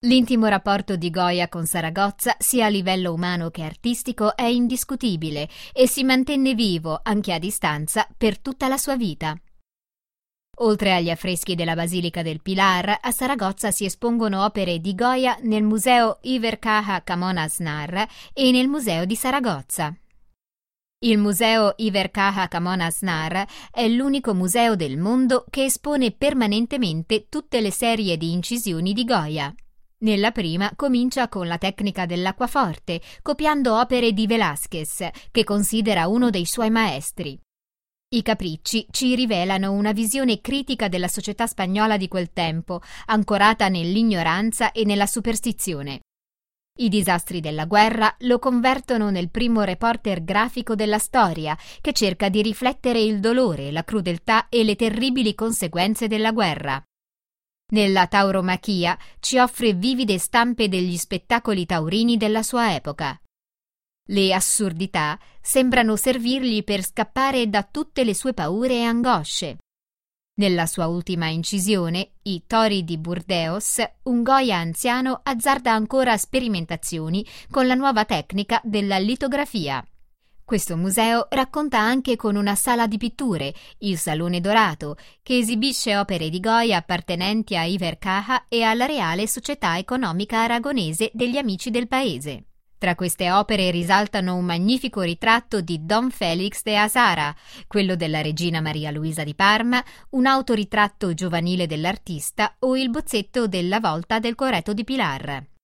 L'intimo rapporto di Goya con Saragozza, sia a livello umano che artistico, è indiscutibile e si mantenne vivo, anche a distanza, per tutta la sua vita. Oltre agli affreschi della Basilica del Pilar, a Saragozza si espongono opere di Goya nel Museo Iber Caja Camón Aznar e nel Museo di Saragozza. Il Museo Iber Caja Camón Aznar è l'unico museo del mondo che espone permanentemente tutte le serie di incisioni di Goya. Nella prima comincia con la tecnica dell'acquaforte, copiando opere di Velázquez, che considera uno dei suoi maestri. I capricci ci rivelano una visione critica della società spagnola di quel tempo, ancorata nell'ignoranza e nella superstizione. I disastri della guerra lo convertono nel primo reporter grafico della storia, che cerca di riflettere il dolore, la crudeltà e le terribili conseguenze della guerra. Nella Tauromachia ci offre vivide stampe degli spettacoli taurini della sua epoca. Le assurdità sembrano servirgli per scappare da tutte le sue paure e angosce. Nella sua ultima incisione, I tori di Burdeos, un Goya anziano azzarda ancora sperimentazioni con la nuova tecnica della litografia. Questo museo racconta anche con una sala di pitture, il Salone Dorato, che esibisce opere di Goya appartenenti a Iber Caja e alla Reale Società Economica Aragonese degli Amici del Paese. Tra queste opere risaltano un magnifico ritratto di Don Félix de Azara, quello della regina Maria Luisa di Parma, un autoritratto giovanile dell'artista o il bozzetto della volta del Coreto di Pilar.